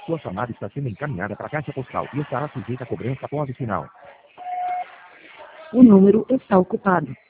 Sua chamada está sendo encaminhada para a caixa postal e estará sujeita a cobrança após o sinal. O número está ocupado.